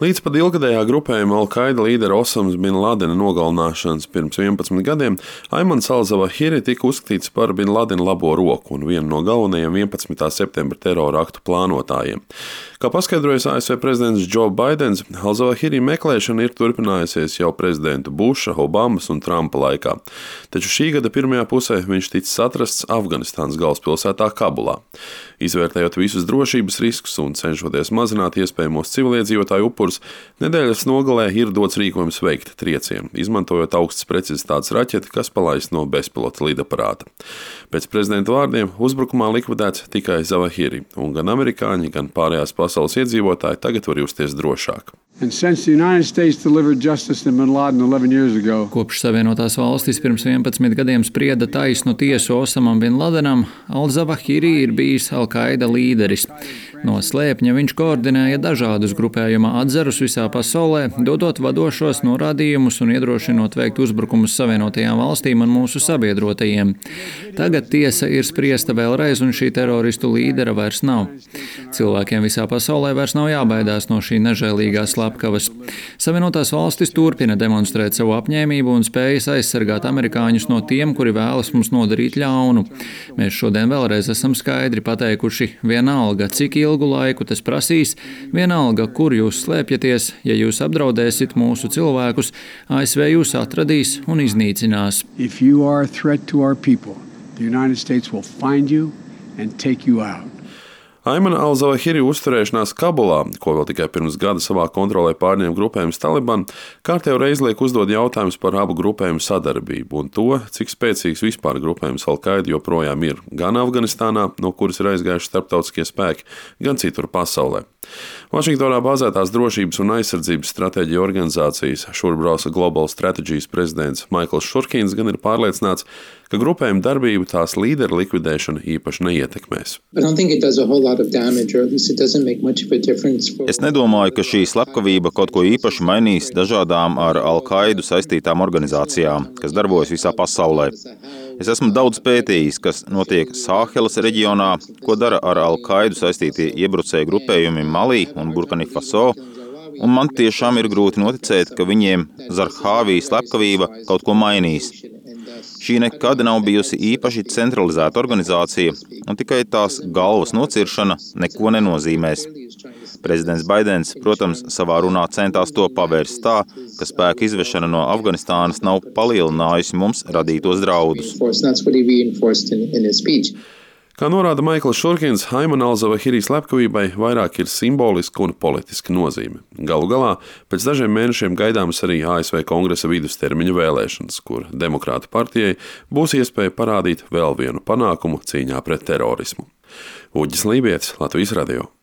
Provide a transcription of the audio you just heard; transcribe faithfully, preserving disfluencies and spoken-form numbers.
Līdz pat ilgadējā grupējuma Al-Qaida līdera Osama bin Ladena nogalināšanas pirms vienpadsmit gadiem Aimans al-Zawahiri tika uzskatīts par bin Ladena labo roku un vienu no galvenajiem vienpadsmitā septembra terora aktu plānotājiem. Kā paskaidrojas A S V prezidents Joe Baidens, al-Zawahiri meklēšana ir turpinājusies jau prezidentu Buša, Obamas un Trumpa laikā. Taču šī gada pirmajā pusē viņš ticis atrasts Afganistānas galvaspilsētā Kabulā. Izvērtējot visus drošības riskus un cenšoties mazināt iespējamos civiliedzīvotāju upurus, nedēļas nogalē ir dots rīkojums veikt triecienu, izmantojot augstas precizitātes raķeti, kas palaist no bezpilota lidaparāta. Pēc prezidenta vārdiem uzbrukumā likvidēts tikai Zawahiri, un gan amerikāņi, gan pārējās pasaules iedzīvotāji tagad var justies drošāk. Kopš Savienotās valstis pirms vienpadsmit gadiem sprieda taisnu tiesu Osamam bin Ladenam, al-Zawahiri ir bijis Al-Qaida līderis. No slēpņa viņš koordinēja dažādus grupējuma atzarus visā pasaulē, dodot vadošos norādījumus un iedrošinot veikt uzbrukumus Savienotajām valstīm un mūsu sabiedrotajiem. Tagad tiesa ir spriesta vēlreiz, un šī teroristu līdera vairs nav. Cilvēkiem visā pasaulē vairs nav jābaidās no šī nežēlīgā slepkavas. Savienotās valstis turpina demonstrēt savu apņēmību un spējas aizsargāt amerikāņus no tiem, kuri vēlas mums nodarīt ļaunu. Mēs šodien vēlreiz esam skaidri pateikuši, vienalga, cik ilgu laiku tas prasīs, vienalga, kur jūs slēpjaties, ja jūs apdraudēsit mūsu cilvēkus, A S V jūs atradīs un iznīcinās. If you are a threat to our people, the United States will find you and take you out. Aimana al-Zawahiri uzturēšanās Kabulā, ko vēl tikai pirms gada savā kontrolē pārņēma grupējums Taliban, kārtējo reizi liek uzdot jautājumus par abu grupējumu sadarbību un to, cik spēcīgs vispār grupējums Al-Qaida joprojām ir gan Afganistānā, no kuras ir aizgājuši starptautiskie spēki, gan citur pasaulē. Vašingtonā bāzētās drošības un aizsardzības stratēģija organizācijas Šurbrausa Global Strategies prezidents Maikls Šurkīns gan ir pārliecināts, ka grupējuma darbību tās līderu likvidēšana īpaši neietekmēs. Es nedomāju, ka šī slepkavība kaut ko īpaši mainīs dažādām ar Al-Qaidu saistītām organizācijām, kas darbojas visā pasaulē. Es esmu daudz pētījis, kas notiek Sāhelas reģionā, ko dara ar Al-Qaidu saistītie iebrucēju grupējumi Malī un Burkina Faso, un man tiešām ir grūti noticēt, ka viņiem Zarhāvī slepkavība kaut ko mainīs. Šī nekad nav bijusi īpaši centralizēta organizācija, un tikai tās galvas nociršana neko nenozīmēs. Prezidents Baidens, protams, savā runā centās to pavērst tā, ka spēku izvešana no Afganistānas nav palielinājusi mums radītos draudus. Kā norāda Maikls Šurkins, Aimana al-Zawahiri slepkavībai vairāk ir simboliska un politiska nozīme. Galu galā, pēc dažiem mēnešiem gaidāmas arī A S V Kongresa vidustermiņa vēlēšanas, kur Demokrātu partijai būs iespēja parādīt vēl vienu panākumu cīņā pret terorismu. Uģis Lībietis, Latvijas radio.